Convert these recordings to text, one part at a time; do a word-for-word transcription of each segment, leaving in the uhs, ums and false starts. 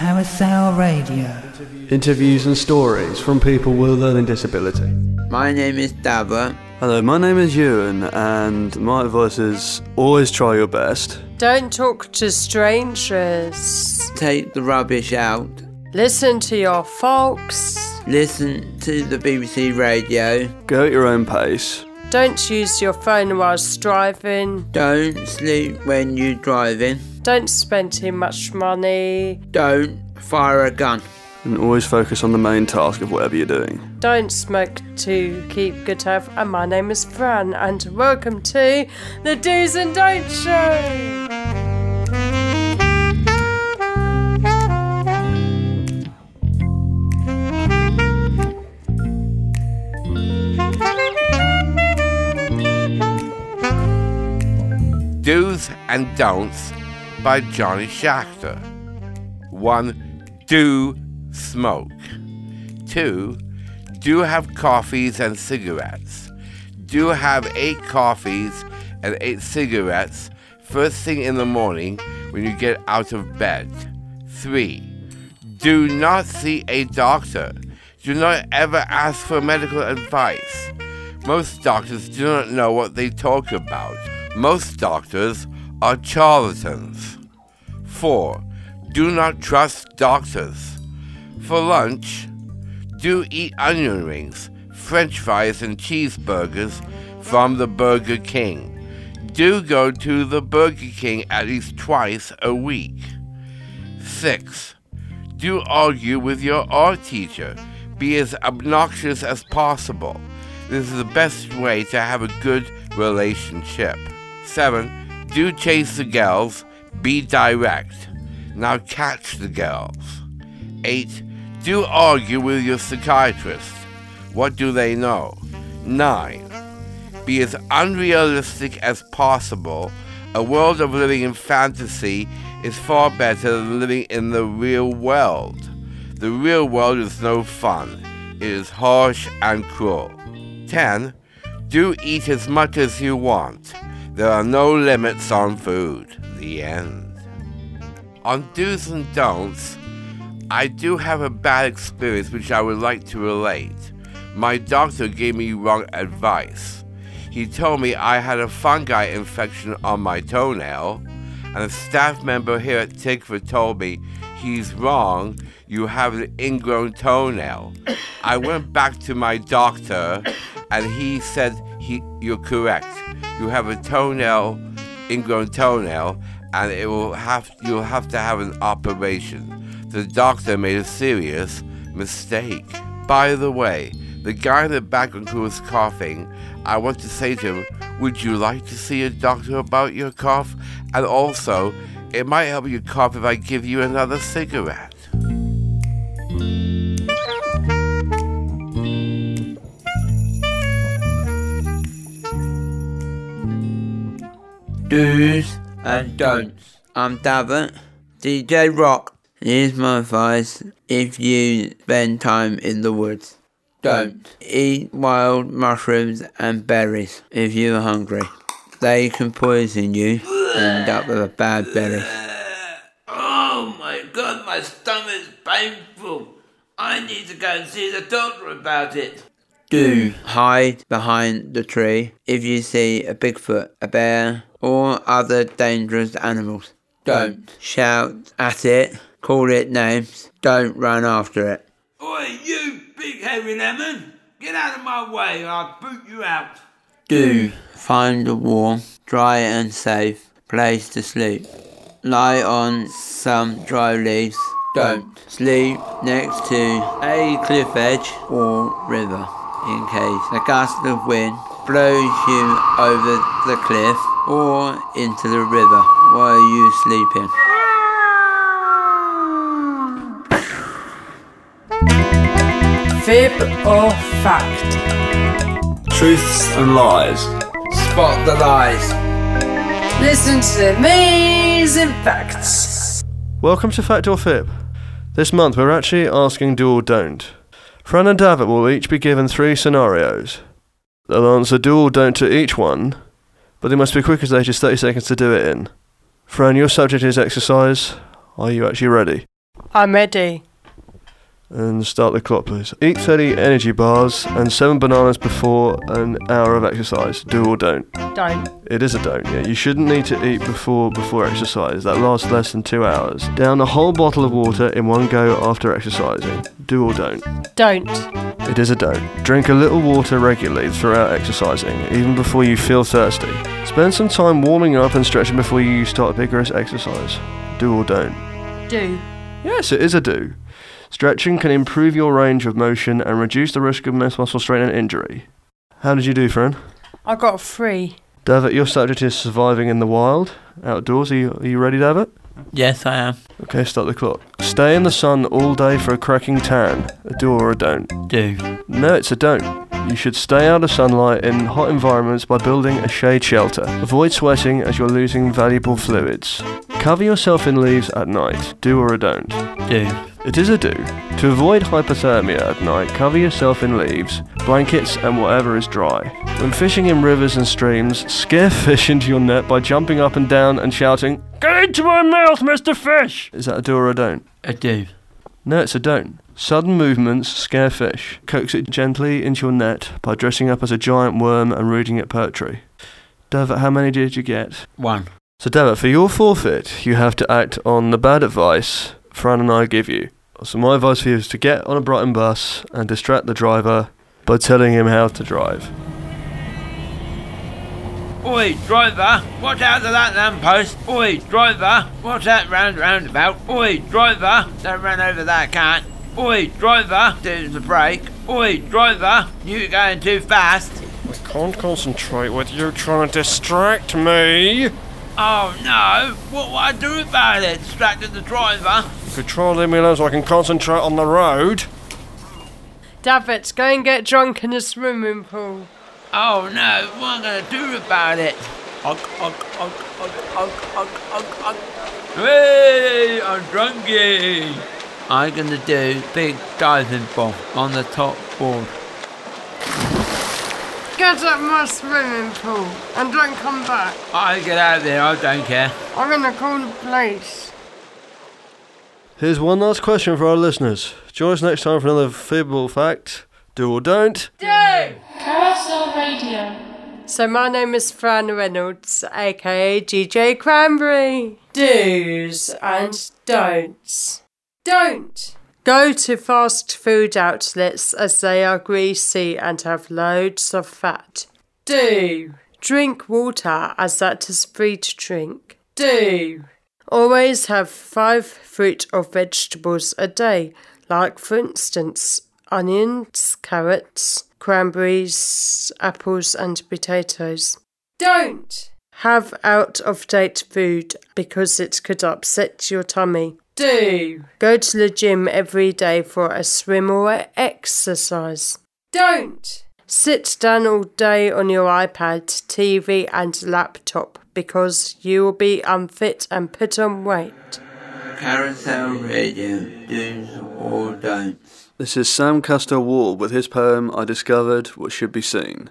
Carousel Radio. Interviews and stories from people with a learning disability. My name is Davert. Hello, my name is Ewan, and my advice is always try your best. Don't talk to strangers. Take the rubbish out. Listen to your folks. Listen to the B B C radio. Go at your own pace. Don't use your phone whilst driving. Don't sleep when you're driving. Don't spend too much money. Don't fire a gun. And always focus on the main task of whatever you're doing. Don't smoke to keep good health. And my name is Fran, and welcome to the Do's and Don'ts Show. Do's and Don'ts by Johnny Shachter. One, do smoke. Two, do have coffees and cigarettes. Do have eight coffees and eight cigarettes first thing in the morning when you get out of bed. Three, do not see a doctor. Do not ever ask for medical advice. Most doctors do not know what they talk about. Most doctors are charlatans. Four, do not trust doctors. For lunch, do eat onion rings, French fries, and cheeseburgers from the Burger King. Do go to the Burger King at least twice a week. Six, do argue with your art teacher. Be as obnoxious as possible. This is the best way to have a good relationship. Seven, do chase the girls. Be direct. Now catch the girls. Eight, do argue with your psychiatrist. What do they know? Nine, be as unrealistic as possible. A world of living in fantasy is far better than living in the real world. The real world is no fun. It is harsh and cruel. Ten, do eat as much as you want. There are no limits on food. The end. On do's and don'ts, I do have a bad experience which I would like to relate. My doctor gave me wrong advice. He told me I had a fungi infection on my toenail, and a staff member here at Tickford told me, he's wrong, you have an ingrown toenail. I went back to my doctor, and he said, he, you're correct. You have a toenail, ingrown toenail, and it will have you'll have to have an operation. The doctor made a serious mistake. By the way, the guy in the background who was coughing, I want to say to him, would you like to see a doctor about your cough? And also, it might help your cough if I give you another cigarette. Do's and don'ts. I'm Davert, D J Rock. Here's my advice if you spend time in the woods. Don't eat wild mushrooms and berries if you're hungry. They can poison you and end up with a bad belly. Oh my god, my stomach's painful. I need to go and see the doctor about it. Do hide behind the tree if you see a Bigfoot, a bear, or other dangerous animals. Don't shout at it, call it names, don't run after it. Oi, you big hairy lemon! Get out of my way or I'll boot you out. Do find a warm, dry and safe place to sleep. Lie on some dry leaves. Don't sleep next to a cliff edge or river in case a gust of wind blows you over the cliff or into the river while you're sleeping. Fib or fact? Truths and lies. Spot the lies. Listen to the amazing facts. Welcome to Fact or Fib. This month we're actually asking do or don't. Fran and Davert will each be given three scenarios. They'll answer do or don't to each one, but they must be quick as they just thirty seconds to do it in. Fran, your subject is exercise. Are you actually ready? I'm ready. And start the clock, please. Eat thirty energy bars and seven bananas before an hour of exercise. Do or don't? Don't. It is a don't, yeah. You shouldn't need to eat before before exercise. That lasts less than two hours. Down a whole bottle of water in one go after exercising. Do or don't? Don't. It is a don't. Drink a little water regularly throughout exercising, even before you feel thirsty. Spend some time warming up and stretching before you start vigorous exercise. Do or don't? Do. Yes, it is a do. Stretching can improve your range of motion and reduce the risk of muscle strain and injury. How did you do, Fran? I got a three. David, your subject is surviving in the wild, outdoors. Are you, are you ready, David? Yes, I am. Okay, start the clock. Stay in the sun all day for a cracking tan. A do or a don't? Do. No, it's a don't. You should stay out of sunlight in hot environments by building a shade shelter. Avoid sweating as you're losing valuable fluids. Cover yourself in leaves at night. Do or a don't? Do. It is a do. To avoid hypothermia at night, cover yourself in leaves, blankets and whatever is dry. When fishing in rivers and streams, scare fish into your net by jumping up and down and shouting, "Get into my mouth, Mister Fish!" Is that a do or a don't? A do. No, it's a don't. Sudden movements scare fish. Coax it gently into your net by dressing up as a giant worm and reading it poetry. David, how many did you get? One. So David, for your forfeit, you have to act on the bad advice Fran and I give you. So my advice for you is to get on a Brighton bus and distract the driver by telling him how to drive. Oi, driver, watch out of that lamppost. Oi, driver, watch that round roundabout. Oi, driver, don't run over that cat. Oi, driver, do the brake. Oi, driver, you're going too fast. I can't concentrate with you trying to distract me. Oh no, what will I do about it? Distracted the driver. You could try and leave me alone so I can concentrate on the road. David, go and get drunk in a swimming pool. Oh no, what am I going to do about it? Ugh, ugh, ugh, ugh, ugh, ugh, ugh, ugh. Hey, I'm drunky. I'm going to do big diving bomb on the top board. Get at my swimming pool and don't come back. I get out of there, I don't care. I'm gonna call the police. Here's one last question for our listeners. Join us next time for another fibble fact. Do or don't? Do! Carousel Radio. So my name is Fran Reynolds, aka G J Cranberry. Do's and don'ts. Don't! Go to fast food outlets as they are greasy and have loads of fat. Do! Drink water as that is free to drink. Do! Always have five fruit or vegetables a day, like for instance onions, carrots, cranberries, apples and potatoes. Don't! Have out-of-date food because it could upset your tummy. Do! Go to the gym every day for a swim or exercise. Don't! Sit down all day on your iPad, T V and laptop because you will be unfit and put on weight. Carousel Radio, do's or don'ts. This is Sam Custer Ward with his poem, I Discovered What Should Be Seen.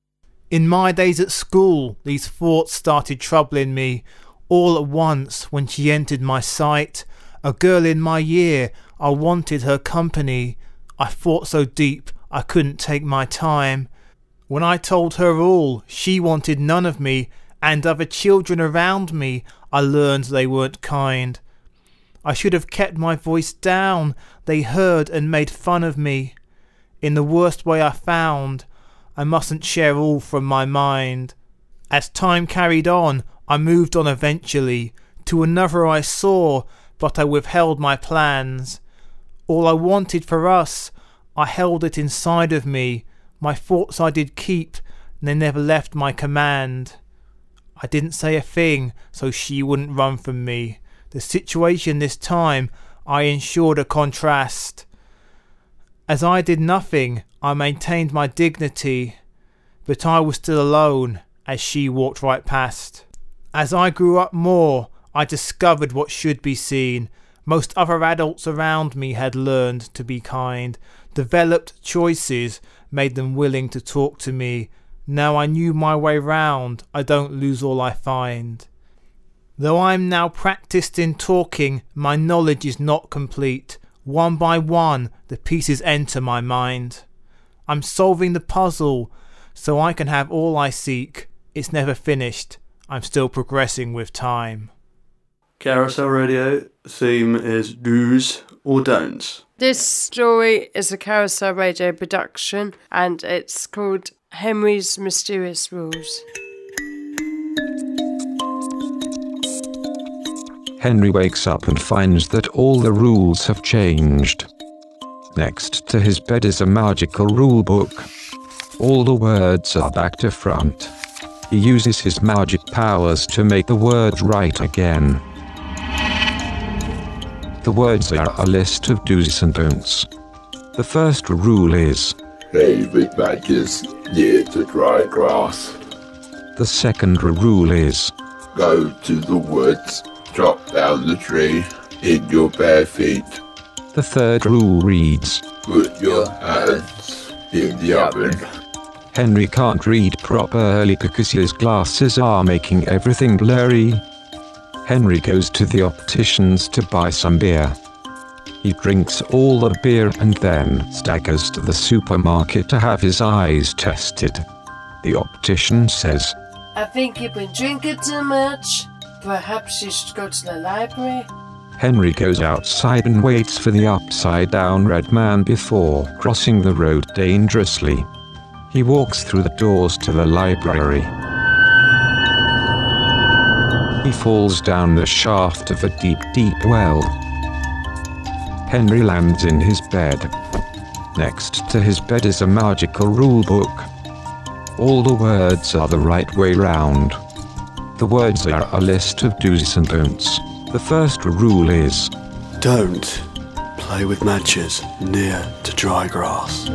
In my days at school, these thoughts started troubling me. All at once, when she entered my sight, a girl in my year, I wanted her company. I thought so deep, I couldn't take my time. When I told her all, she wanted none of me, and other children around me, I learned they weren't kind. I should have kept my voice down, they heard and made fun of me. In the worst way I found, I mustn't share all from my mind. As time carried on, I moved on eventually. To another I saw, but I withheld my plans. All I wanted for us, I held it inside of me. My thoughts I did keep, and they never left my command. I didn't say a thing, so she wouldn't run from me. The situation this time, I ensured a contrast. As I did nothing, I maintained my dignity, but I was still alone as she walked right past. As I grew up more, I discovered what should be seen. Most other adults around me had learned to be kind. Developed choices made them willing to talk to me. Now I knew my way round, I don't lose all I find. Though I'm now practised in talking, my knowledge is not complete. One by one, the pieces enter my mind. I'm solving the puzzle, so I can have all I seek. It's never finished. I'm still progressing with time. Carousel Radio theme is do's or don'ts. This story is a Carousel Radio production and it's called Henry's Mysterious Rules. Henry wakes up and finds that all the rules have changed. Next to his bed is a magical rule book. All the words are back to front. He uses his magic powers to make the words right again. The words are a list of do's and don'ts. The first rule is, play with matches near to dry grass. The second rule is, go to the woods, chop down the tree in your bare feet. The third rule reads, put your hands in the oven. Henry can't read properly because his glasses are making everything blurry. Henry goes to the optician's to buy some beer. He drinks all the beer and then staggers to the supermarket to have his eyes tested. The optician says, I think you've been drinking too much. Perhaps you should go to the library. Henry goes outside and waits for the upside-down red man before crossing the road dangerously. He walks through the doors to the library. He falls down the shaft of a deep, deep well. Henry lands in his bed. Next to his bed is a magical rule book. All the words are the right way round. The words are a list of do's and don'ts. The first rule is, don't play with matches near to dry grass.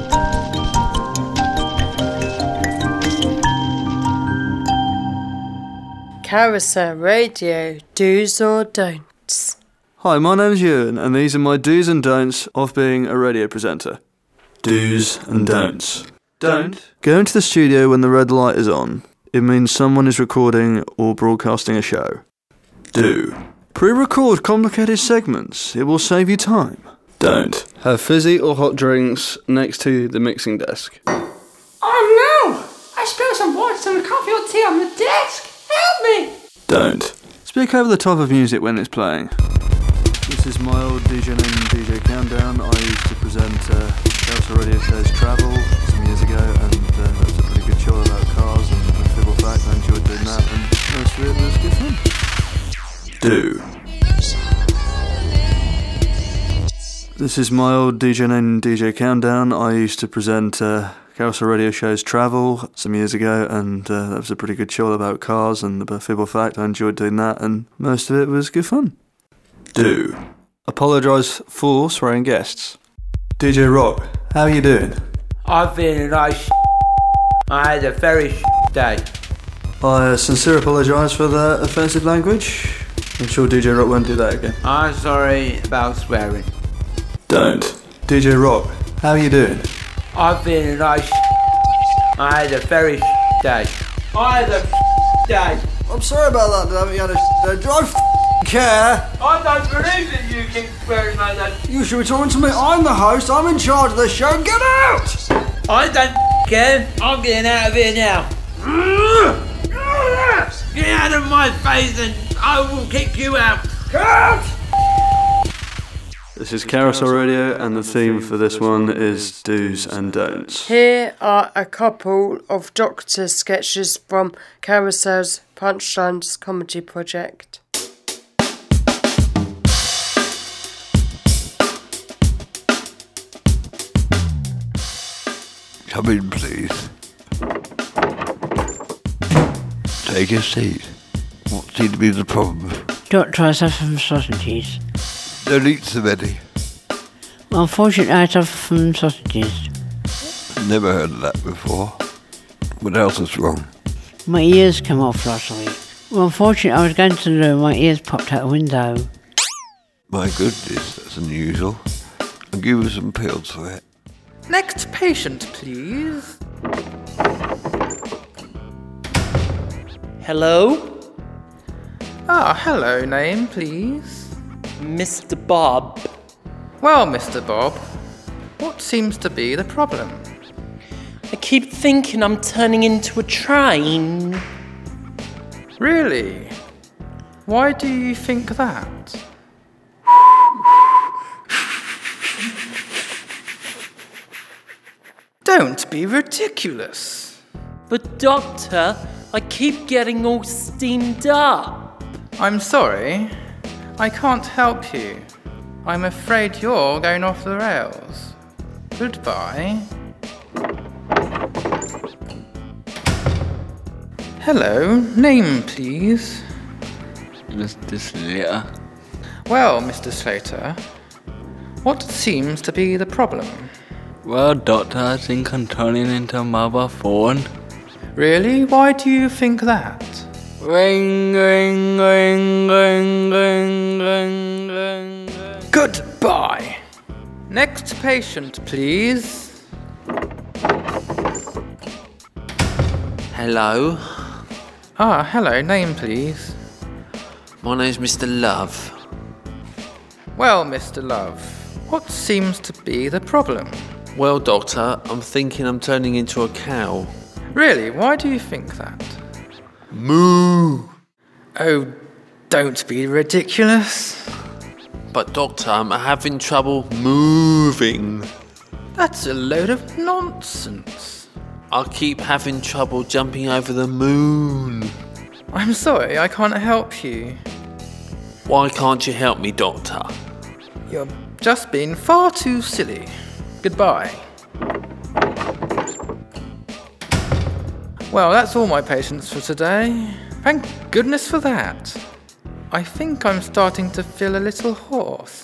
Carousel Radio, do's or don'ts. Hi, my name's Ewan, and these are my do's and don'ts of being a radio presenter. Do's and don'ts. Don't go into the studio when the red light is on. It means someone is recording or broadcasting a show. Do pre-record complicated segments. It will save you time. Don't have fizzy or hot drinks next to the mixing desk. Oh no! I spilled some water, some coffee or tea on the desk. Help me! Don't speak over the top of music when it's playing. This is my old D J name, D J Countdown. I used to present uh, Carousel Radio Show's Travel some years ago, and uh, that was a pretty good show about cars and, and Fibble Fact. I enjoyed doing that, and most of it was good fun. Do. This is my old D J name, D J Countdown. I used to present uh, Carousel Radio Show's Travel some years ago, and uh, that was a pretty good show about cars and the Fibble Fact. I enjoyed doing that, and most of it was good fun. Do apologise for swearing guests. D J Rock, how are you doing? I'm feeling like sh- I had a very sh- day. I uh, sincerely apologise for the offensive language. I'm sure D J Rock won't do that again. I'm sorry about swearing. Don't. D J Rock, how are you doing? I'm feeling like sh- I had a very sh- day. I had a sh- day. I'm sorry about that, David. You had a sh- day. Do I f- care? I don't believe that you keep swearing like that. You should be talking to me. I'm the host. I'm in charge of the show. Get out! I don't care. I'm getting out of here now. Get out of my face and I will kick you out. Get out! This is Carousel Radio, and the theme for this one is do's and don'ts. Here are a couple of Doctor sketches from Carousel's Punchlines comedy project. Come in, please. Take a seat. What seems to be the problem? Doctor, I suffer from sausages. Don't eat so many. Well, unfortunately, I suffer from sausages. Never heard of that before. What else is wrong? My ears came off last week. Well, unfortunately, I was going to the loo and my ears popped out a window. My goodness, that's unusual. I'll give you some pills for it. Next patient, please. Hello? Ah, hello, name, please. Mister Bob. Well, Mister Bob, what seems to be the problem? I keep thinking I'm turning into a train. Really? Why do you think that? Don't be ridiculous. But Doctor, I keep getting all steamed up. I'm sorry. I can't help you. I'm afraid you're going off the rails. Goodbye. Hello, name please. Mister Slater. Well, Mister Slater, what seems to be the problem? Well, Doctor, I think I'm turning into a mobile phone. Really? Why do you think that? Ring, ring, ring, ring, ring, ring, ring, ring. Goodbye. Next patient, please. Hello. Ah, hello, name please. My name's Mister Love. Well, Mister Love, what seems to be the problem? Well, Doctor, I'm thinking I'm turning into a cow. Really? Why do you think that? Moo! Oh, don't be ridiculous. But Doctor, I'm having trouble moving. That's a load of nonsense. I keep having trouble jumping over the moon. I'm sorry, I can't help you. Why can't you help me, Doctor? You're just being far too silly. Goodbye. Well, that's all my patients for today. Thank goodness for that. I think I'm starting to feel a little hoarse.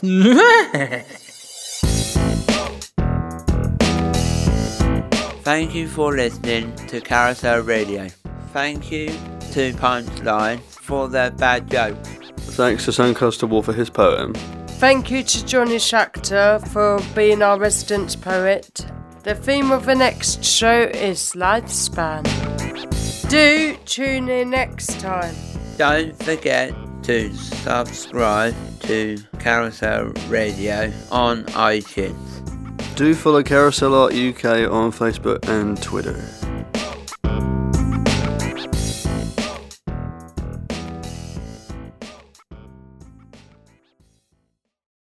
Thank you for listening to Carousel Radio. Thank you to Punchline for their bad jokes. Thanks to Sandcaster for his poem. Thank you to Johnny Shachter for being our resident poet. The theme of the next show is Lifespan. Do tune in next time. Don't forget to subscribe to Carousel Radio on iTunes. Do follow Carousel Art U K on Facebook and Twitter.